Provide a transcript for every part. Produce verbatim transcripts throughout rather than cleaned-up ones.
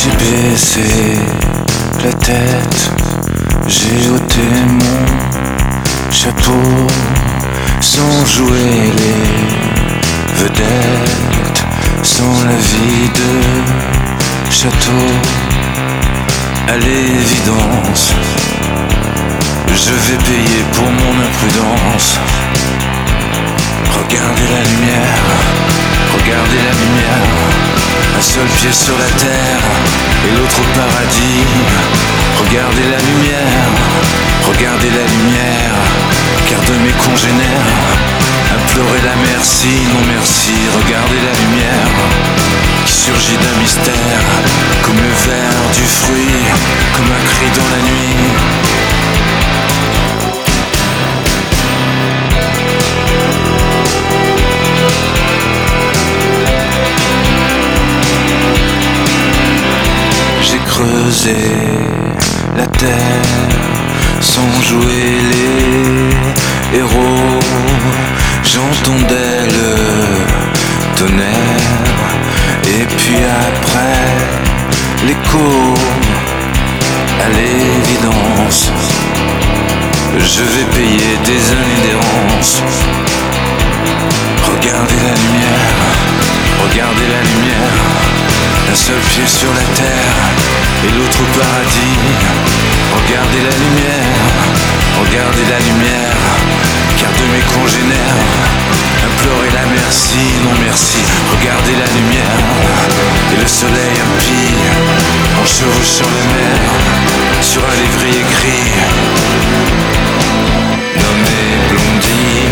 J'ai baissé la tête, j'ai ôté mon chapeau sans jouer les vedettes, sans la vie de château. À l'évidence, je vais payer pour mon imprudence. Regardez la lumière, regardez la lumière. Un seul pied sur la terre et l'autre au paradis. Regardez la lumière, regardez la lumière. Car de mes congénères, implorez la merci, non merci. Regardez la lumière qui surgit d'un mystère, comme le ver du fruit, comme un cri dans la nuit. J'ai creusé la terre sans jouer les héros. J'entendais le tonnerre et puis après l'écho. À l'évidence, je vais payer des années d'errance. Regardez la lumière, regardez la lumière. Un seul pied sur la terre et l'autre au paradis. Regardez la lumière, regardez la lumière. Car de mes congénères, implorez la merci, non merci. Regardez la lumière et le soleil impie en chevauchant la mer sur un lévrier gris nommé Blondie.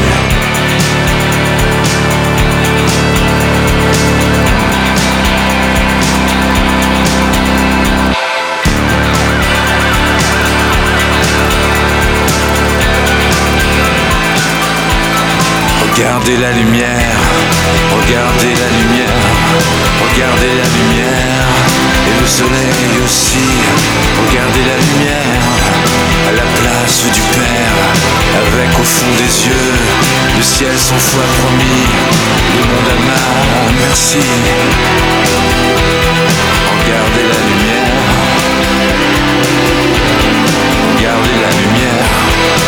Regardez la lumière, regardez la lumière, regardez la lumière, et le soleil aussi. Regardez la lumière, à la place du Père, avec au fond des yeux, le ciel cent fois promis, le monde à ma merci. Regardez la lumière, regardez la lumière.